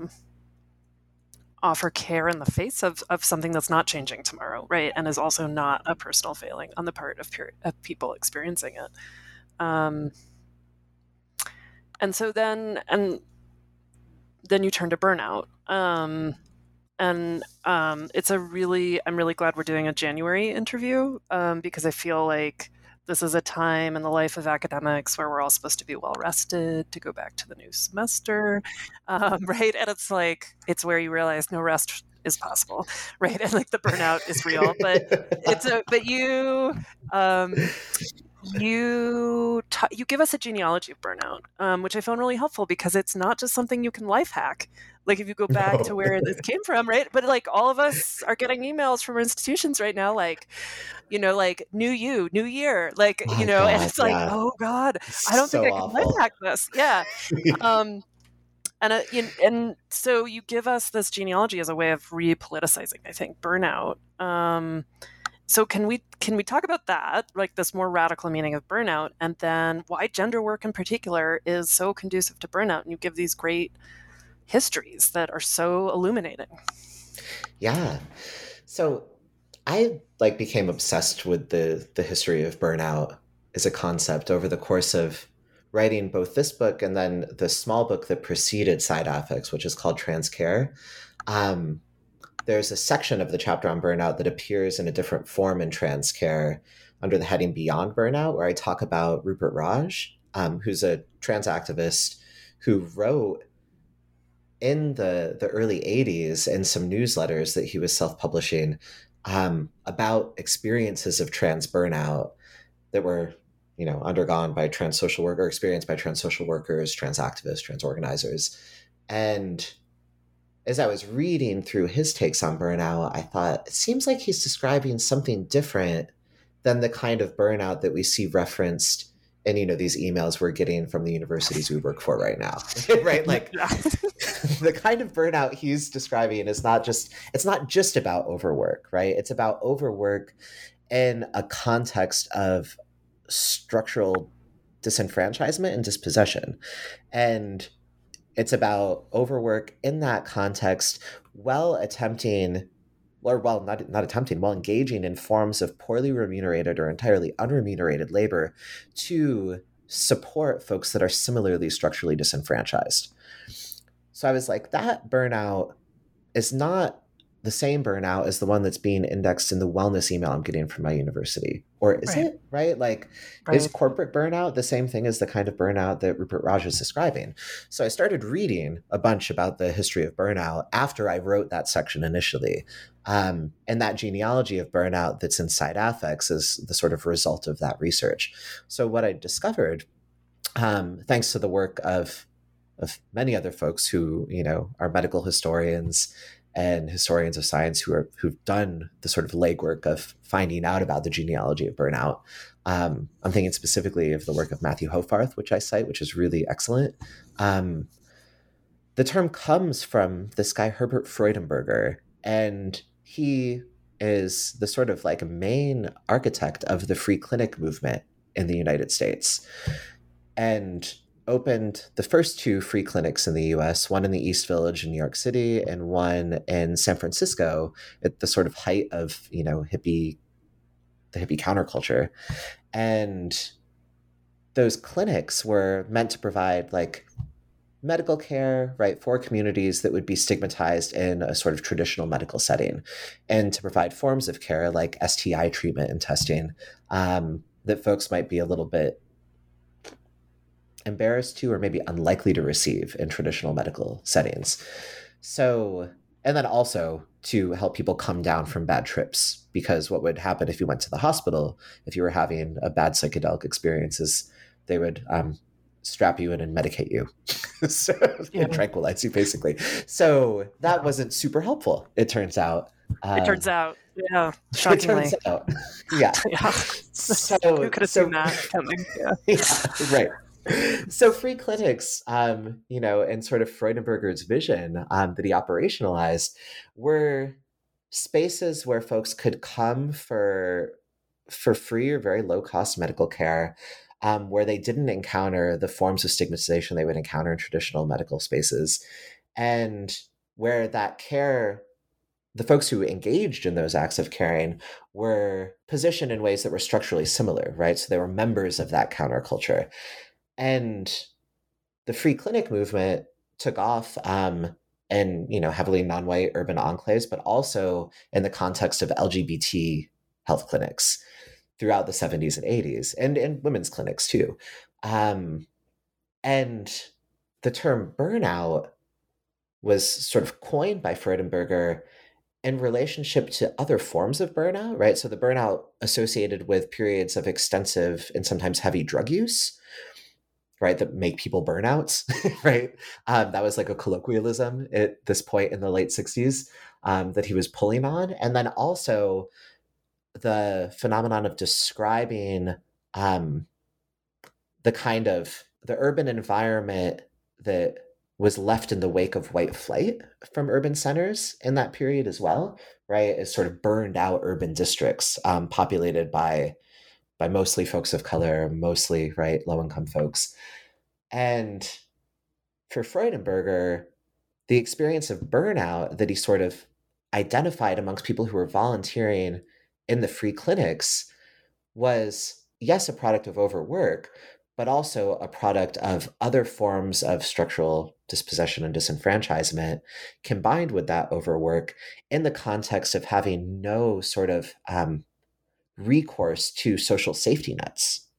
offer care in the face of something that's not changing tomorrow, right? And is also not a personal failing on the part of people experiencing it. And so then you turn to burnout. I'm really glad we're doing a January interview, because I feel like this is a time in the life of academics where we're all supposed to be well rested to go back to the new semester, right? And it's like, it's where you realize no rest is possible, right? And like the burnout is real, but you give us a genealogy of burnout, which I found really helpful because it's not just something you can life hack. Like if you go back to where this came from, right? But like all of us are getting emails from institutions right now, like, like new year, like, and it's like, oh God, I don't think I can life hack this. Yeah. And so you give us this genealogy as a way of repoliticizing, I think, burnout. So can we talk about that, like this more radical meaning of burnout, and then why gender work in particular is so conducive to burnout? And you give these great histories that are so illuminating. Yeah. So I became obsessed with the history of burnout as a concept over the course of writing both this book and then the small book that preceded Side Affects, which is called Trans Care. There's a section of the chapter on burnout that appears in a different form in Trans Care under the heading Beyond Burnout, where I talk about Rupert Raj, who's a trans activist who wrote in the early 80s in some newsletters that he was self-publishing about experiences of trans burnout that were, undergone by trans social workers, or experienced by trans social workers, trans activists, trans organizers. And as I was reading through his takes on burnout, I thought, it seems like he's describing something different than the kind of burnout that we see referenced in, these emails we're getting from the universities we work for right now, right? Like the kind of burnout he's describing is it's not just about overwork, right? It's about overwork in a context of structural disenfranchisement and dispossession. And It's about overwork in that context while engaging in forms of poorly remunerated or entirely unremunerated labor to support folks that are similarly structurally disenfranchised. So I was like, that burnout is not the same burnout as the one that's being indexed in the wellness email I'm getting from my university. Or is it, right? Like, is corporate burnout the same thing as the kind of burnout that Rupert Raj is describing? So I started reading a bunch about the history of burnout after I wrote that section initially. And that genealogy of burnout that's inside affects is the sort of result of that research. So what I discovered, thanks to the work of many other folks who, are medical historians and historians of science who've done the sort of legwork of finding out about the genealogy of burnout. I'm thinking specifically of the work of Matthew Hofarth, which I cite, which is really excellent. The term comes from this guy, Herbert Freudenberger, and he is the sort of like main architect of the free clinic movement in the United States, and opened the first two free clinics in the US, one in the East Village in New York City and one in San Francisco at the sort of height of, the hippie counterculture. And those clinics were meant to provide like medical care, right, for communities that would be stigmatized in a sort of traditional medical setting, and to provide forms of care like STI treatment and testing that folks might be a little bit embarrassed to or maybe unlikely to receive in traditional medical settings. So, and then also to help people come down from bad trips, because what would happen if you went to the hospital, if you were having a bad psychedelic experience, is they would strap you in and medicate you and tranquilize you, basically. So that wasn't super helpful, it turns out. It turns out, yeah, shockingly. It turns out, yeah. So, who could have seen that coming? Yeah, right. So free clinics, and sort of Freudenberger's vision that he operationalized were spaces where folks could come for free or very low cost medical care, where they didn't encounter the forms of stigmatization they would encounter in traditional medical spaces, and where that care, the folks who engaged in those acts of caring were positioned in ways that were structurally similar, right? So they were members of that counterculture. And the free clinic movement took off in, heavily non-white urban enclaves, but also in the context of LGBT health clinics throughout the 70s and 80s, and women's clinics too. And the term burnout was sort of coined by Freudenberger in relationship to other forms of burnout, right? So the burnout associated with periods of extensive and sometimes heavy drug use, right, that make people burnouts, right? That was like a colloquialism at this point in the late 60s that he was pulling on. And then also the phenomenon of describing the urban environment that was left in the wake of white flight from urban centers in that period as well, right? As sort of burned out urban districts populated by mostly folks of color, mostly, right, low-income folks. And for Freudenberger, the experience of burnout that he sort of identified amongst people who were volunteering in the free clinics was, yes, a product of overwork, but also a product of other forms of structural dispossession and disenfranchisement combined with that overwork in the context of having no sort of recourse to social safety nets,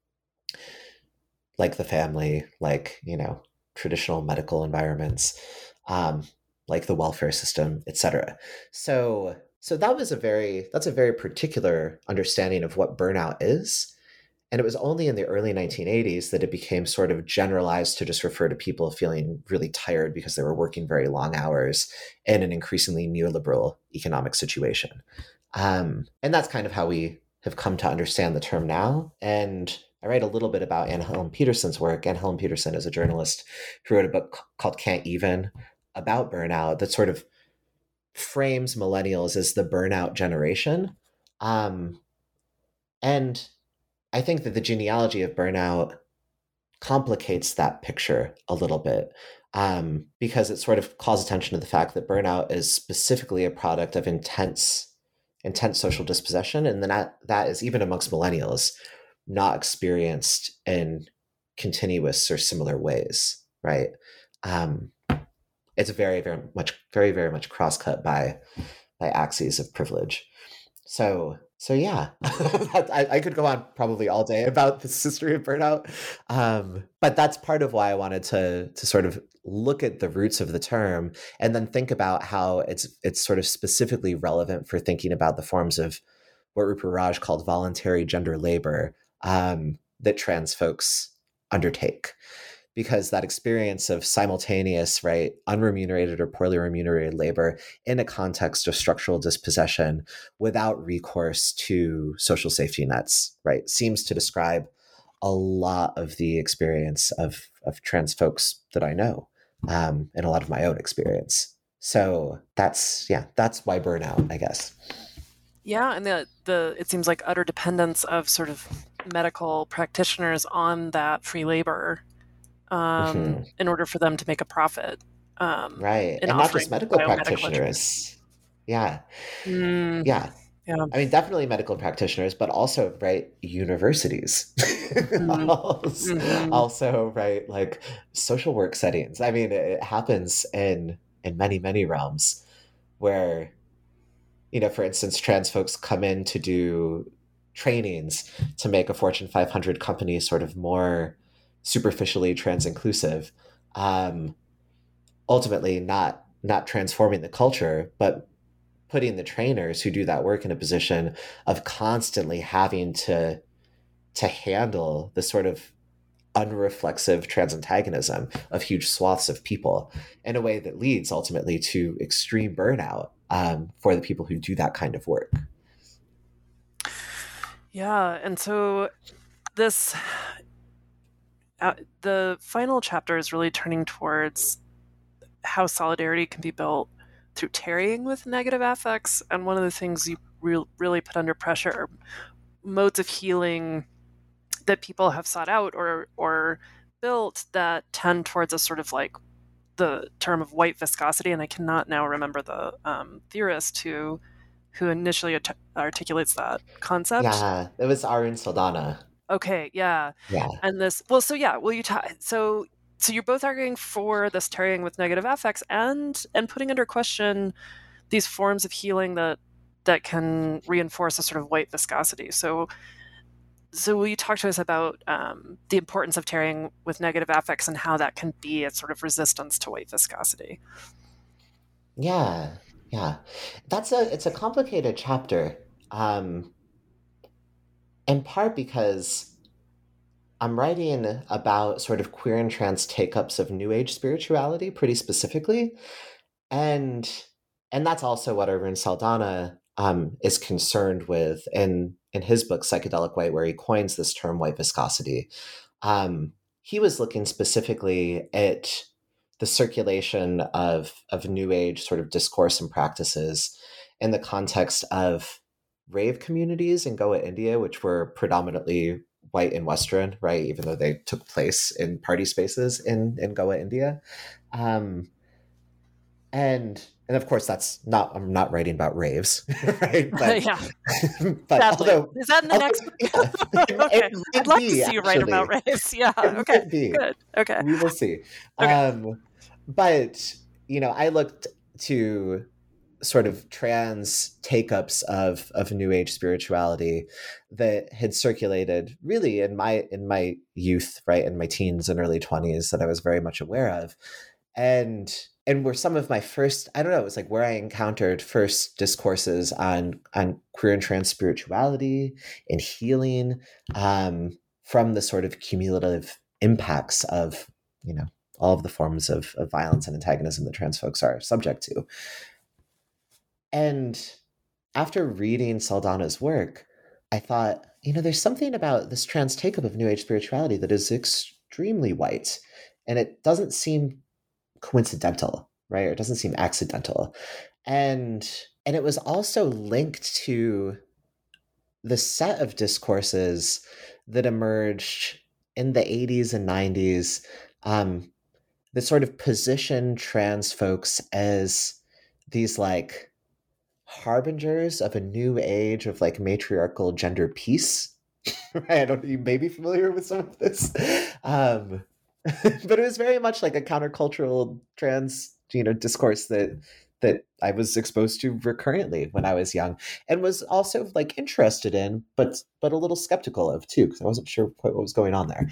like the family, like, traditional medical environments, like the welfare system, etc. So that's a very particular understanding of what burnout is. And it was only in the early 1980s that it became sort of generalized to just refer to people feeling really tired because they were working very long hours in an increasingly neoliberal economic situation. And that's kind of how we have come to understand the term now. And I write a little bit about Anne Helen Peterson's work. Anne Helen Peterson is a journalist who wrote a book called Can't Even about burnout that sort of frames millennials as the burnout generation. And I think that the genealogy of burnout complicates that picture a little bit. because it sort of calls attention to the fact that burnout is specifically a product of intense social dispossession, and then that is, even amongst millennials, not experienced in continuous or similar ways, right? It's very very much cross-cut by axes of privilege. So yeah, I could go on probably all day about this history of burnout, but that's part of why I wanted to sort of look at the roots of the term and then think about how it's sort of specifically relevant for thinking about the forms of what Rupert Raj called voluntary gender labor that trans folks undertake. Because that experience of simultaneous, right, unremunerated or poorly remunerated labor in a context of structural dispossession without recourse to social safety nets, right, seems to describe a lot of the experience of trans folks that I know, and a lot of my own experience. So that's why burnout, I guess. Yeah, and the it seems like utter dependence of sort of medical practitioners on that free labor. In order for them to make a profit. Right. And not just medical practitioners. Yeah. Yeah. I mean, definitely medical practitioners, but also, right, universities. Also, right, like social work settings. I mean, it happens in many, many realms where, for instance, trans folks come in to do trainings to make a Fortune 500 company sort of more superficially trans inclusive, ultimately not transforming the culture, but putting the trainers who do that work in a position of constantly having to handle the sort of unreflexive trans antagonism of huge swaths of people in a way that leads ultimately to extreme burnout for the people who do that kind of work. Yeah, and so this the final chapter is really turning towards how solidarity can be built through tarrying with negative affects. And one of the things you really put under pressure are modes of healing that people have sought out or built that tend towards a sort of like the term of white viscosity. And I cannot now remember the theorist who initially articulates that concept. Yeah, it was Arun Saldana. Okay, yeah. Yeah. And this, so you're both arguing for this tarrying with negative affects and putting under question these forms of healing that can reinforce a sort of white viscosity. So will you talk to us about the importance of tarrying with negative affects and how that can be a sort of resistance to white viscosity? Yeah. It's a complicated chapter, in part because I'm writing about sort of queer and trans take-ups of New Age spirituality pretty specifically, and that's also what Arun Saldana is concerned with in his book Psychedelic White, where he coins this term white viscosity. He was looking specifically at the circulation of New Age sort of discourse and practices in the context of rave communities in Goa, India, which were predominantly white and Western, right? Even though they took place in party spaces in Goa, India. And of course, I'm not writing about raves, right? But, yeah. But although, is that in the next book? Yeah, okay. I'd love to see you write about raves. Yeah. Okay. Good. Okay. We will see. Okay. But I looked to sort of trans take-ups of New Age spirituality that had circulated really in my youth, right, in my teens and early 20s, that I was very much aware of, and were some of my first, I don't know, it was like where I encountered first discourses on queer and trans spirituality and healing, from the sort of cumulative impacts of all of the forms of violence and antagonism that trans folks are subject to. And after reading Saldana's work, I thought, there's something about this trans take-up of New Age spirituality that is extremely white, and it doesn't seem coincidental, right? Or it doesn't seem accidental. And it was also linked to the set of discourses that emerged in the 80s and 90s, that sort of position trans folks as these like harbingers of a new age of like matriarchal gender peace. Right? I don't know, you may be familiar with some of this. But it was very much like a countercultural trans, discourse that I was exposed to recurrently when I was young, and was also like interested in, but a little skeptical of too, because I wasn't sure quite what was going on there.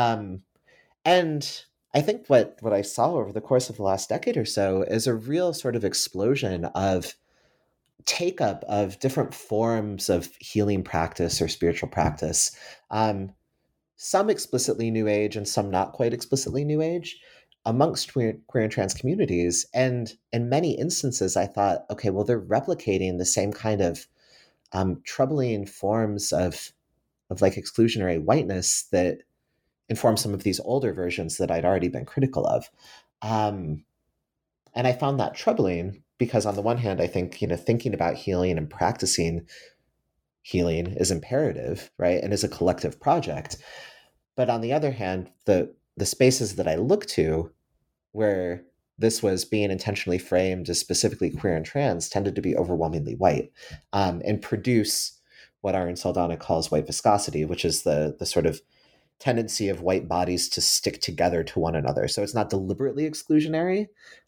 And I think what I saw over the course of the last decade or so is a real sort of explosion of take up of different forms of healing practice or spiritual practice. Some explicitly New Age and some not quite explicitly New Age amongst queer and trans communities. And in many instances, I thought, okay, well, they're replicating the same kind of troubling forms of like exclusionary whiteness that inform some of these older versions that I'd already been critical of. And I found that troubling because on the one hand, I think, thinking about healing and practicing healing is imperative, right? And is a collective project. But on the other hand, the spaces that I look to where this was being intentionally framed as specifically queer and trans tended to be overwhelmingly white, and produce what Aaron Saldana calls white viscosity, which is the sort of tendency of white bodies to stick together to one another. So it's not deliberately exclusionary,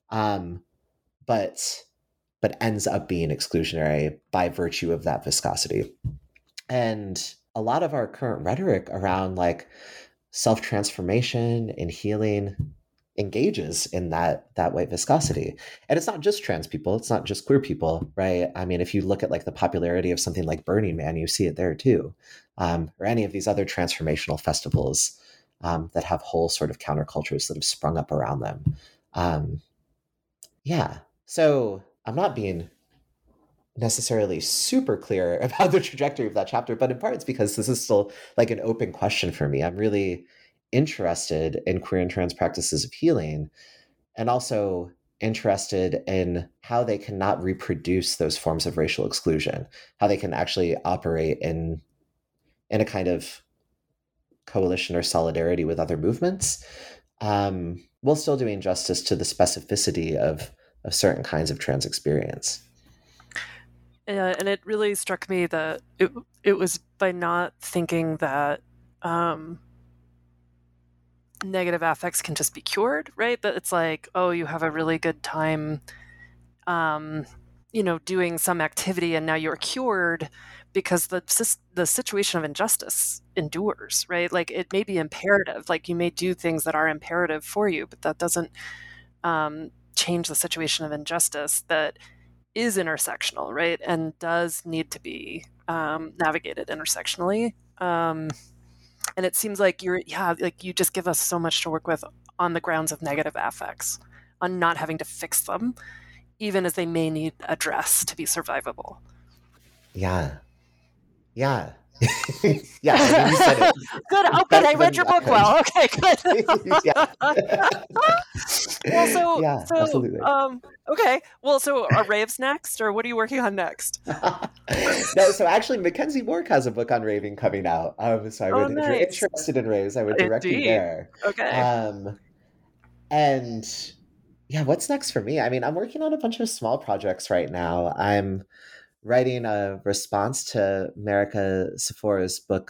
but ends up being exclusionary by virtue of that viscosity. And a lot of our current rhetoric around like self-transformation and healing engages in that white viscosity. And it's not just trans people, it's not just queer people, right? I mean, if you look at like the popularity of something like Burning Man, you see it there too, or any of these other transformational festivals that have whole sort of countercultures that have sprung up around them. Yeah, so I'm not being necessarily super clear about the trajectory of that chapter, but in part it's because this is still like an open question for me. I'm really interested in queer and trans practices of healing, and also interested in how they cannot reproduce those forms of racial exclusion, how they can actually operate in a kind of coalition or solidarity with other movements, while still doing justice to the specificity of certain kinds of trans experience. And it really struck me that it was by not thinking that negative affects can just be cured, right? That it's like, oh, you have a really good time, doing some activity, and now you're cured, because the situation of injustice endures, right? Like it may be imperative, like you may do things that are imperative for you, but that doesn't change the situation of injustice that is intersectional, right? And does need to be navigated intersectionally. And it seems like you just give us so much to work with on the grounds of negative affects, on not having to fix them, even as they may need address to be survivable. Yeah. Yeah. Yeah, I mean, you said it. Good. Oh, good. I read your book well. Okay, good. Well, yeah, absolutely. Okay. Well, so are raves next, or what are you working on next? No, so actually, Mackenzie Bork has a book on raving coming out. So I would, if you're interested in raves, I would direct you there. Okay. And yeah, what's next for me? I mean, I'm working on a bunch of small projects right now. I'm writing a response to Marika Sephora's book,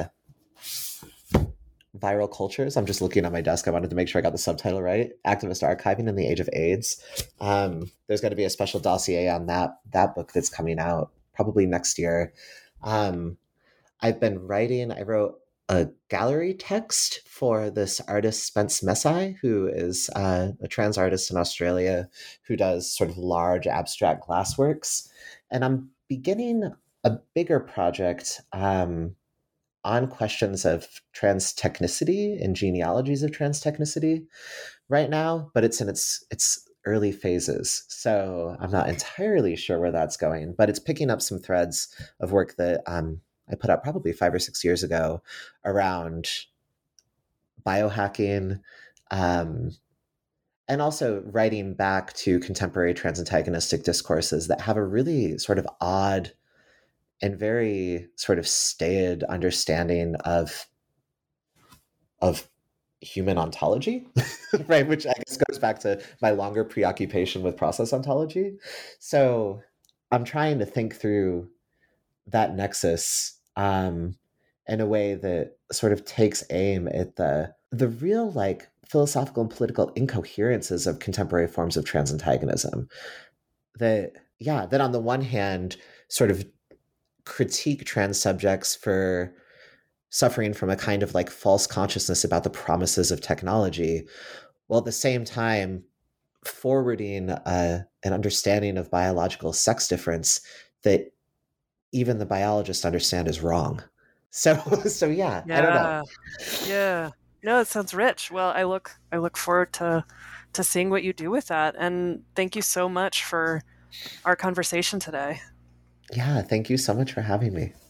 Viral Cultures. I'm just looking at my desk. I wanted to make sure I got the subtitle right. Activist Archiving in the Age of AIDS. There's going to be a special dossier on that book that's coming out probably next year. I've been writing. I wrote a gallery text for this artist, Spence Messai, who is a trans artist in Australia who does sort of large abstract glassworks. And I'm beginning a bigger project on questions of trans technicity and genealogies of trans technicity right now, but it's in its early phases. So I'm not entirely sure where that's going, but it's picking up some threads of work that I put up probably 5 or 6 years ago around biohacking, and also writing back to contemporary trans antagonistic discourses that have a really sort of odd and very sort of staid understanding of human ontology, right? Which I guess goes back to my longer preoccupation with process ontology. So I'm trying to think through that nexus in a way that sort of takes aim at the real like philosophical and political incoherences of contemporary forms of trans antagonism. That on the one hand sort of critique trans subjects for suffering from a kind of like false consciousness about the promises of technology, while at the same time forwarding an understanding of biological sex difference that even the biologists understand is wrong. So yeah, I don't know. Yeah. No, it sounds rich. Well, I look forward to seeing what you do with that. And thank you so much for our conversation today. Yeah, thank you so much for having me.